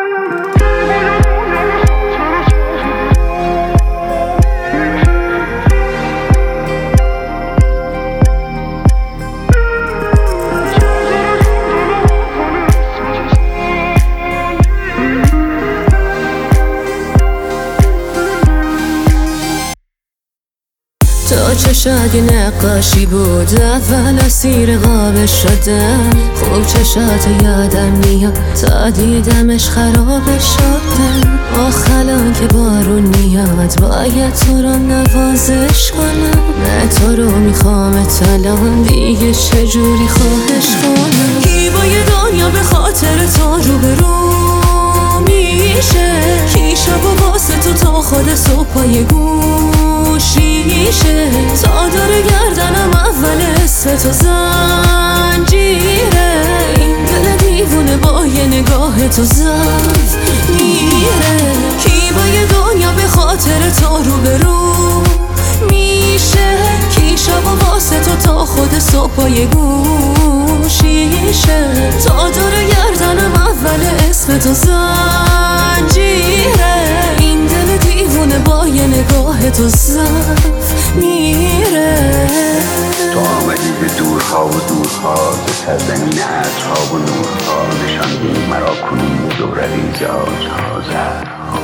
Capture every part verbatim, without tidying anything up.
تا چشات نقاشی بود اول اسیر قاب شدم. خوب چشات یادم میاد تا دیدمش خراب شدم. آخلان که بارون میاد باید تو رو نوازش کنم. من تو رو میخوام الان دیگه چجوری خواهش کنم. کی با یه دنیا به خاطر تو رو به رو میشه. کی شب و واسه تو تا خود صبح پای گوشیشه. تا داره گردنم اول اسم تو زنجیره. این دل دیوونه با یه نگاه تو زد میره. کی با یه دنیا به خاطر تو رو به رو میشه. کی شب و واسه تو تا خود صبح پای گوشیشه. تا داره گردنم اول اسم تو زنجیره. این دل دیوونه با یه نگاه تو زد میره. تو آمدی به دورها و دورها، به سرزمین عطرها و نورها. نشاندی مرا کنون دورقی زاجها زهرها.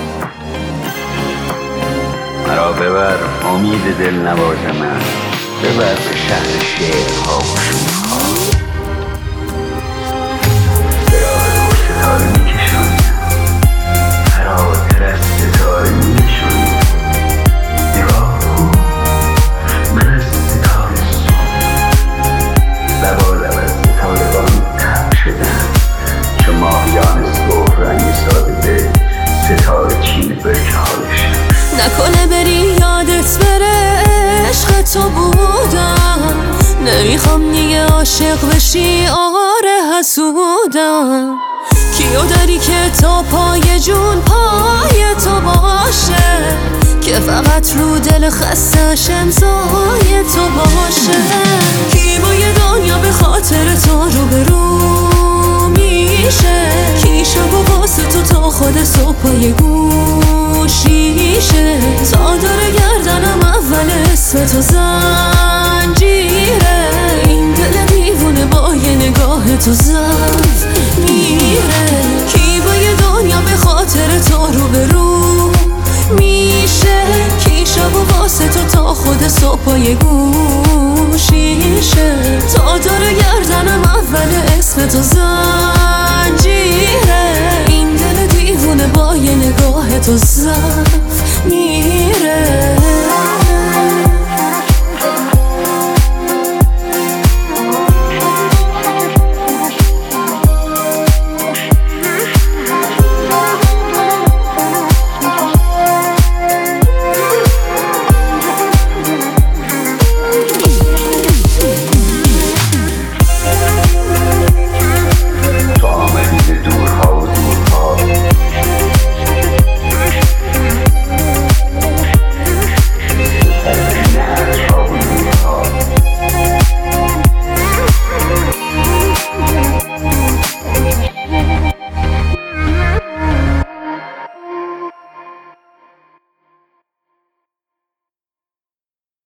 مرا ببر امید دل نواز من، ببر به شهر شعرها و شورها. به راه تو ستاره میکشانی، فراتر از ستاره میشونی. نگاه کن من از ستاره صبح، لبا لب از ستارگان تب شدم. چون ماهیان صبح رنگ ساده به ستاره چین برکه حالشم. نکنه بری یادت بره عشق تو بودم. نمیخوام دیگه عاشق بشی آره حسودم. کیو داری که تا پای جون پای تو باشه. که فقط رو دل خستش امضای تو باشه. کی با یه دنیا به خاطر تو رو به رو میشه. کی شب و واسه تو تا خود صبح پای گوشیشه. تا داره گردنم اول اسم تو زنجیره. این دل دیوونه با یه نگاه تو زد میره. کی با یه دنیا به خاطر تو رو به رو میشه. کی شب و واسه تو تا خود صبح پای گوشیشه. تا داره گردنم اول اسم تو زنجیره. این دل دیوونه با یه نگاه تو زد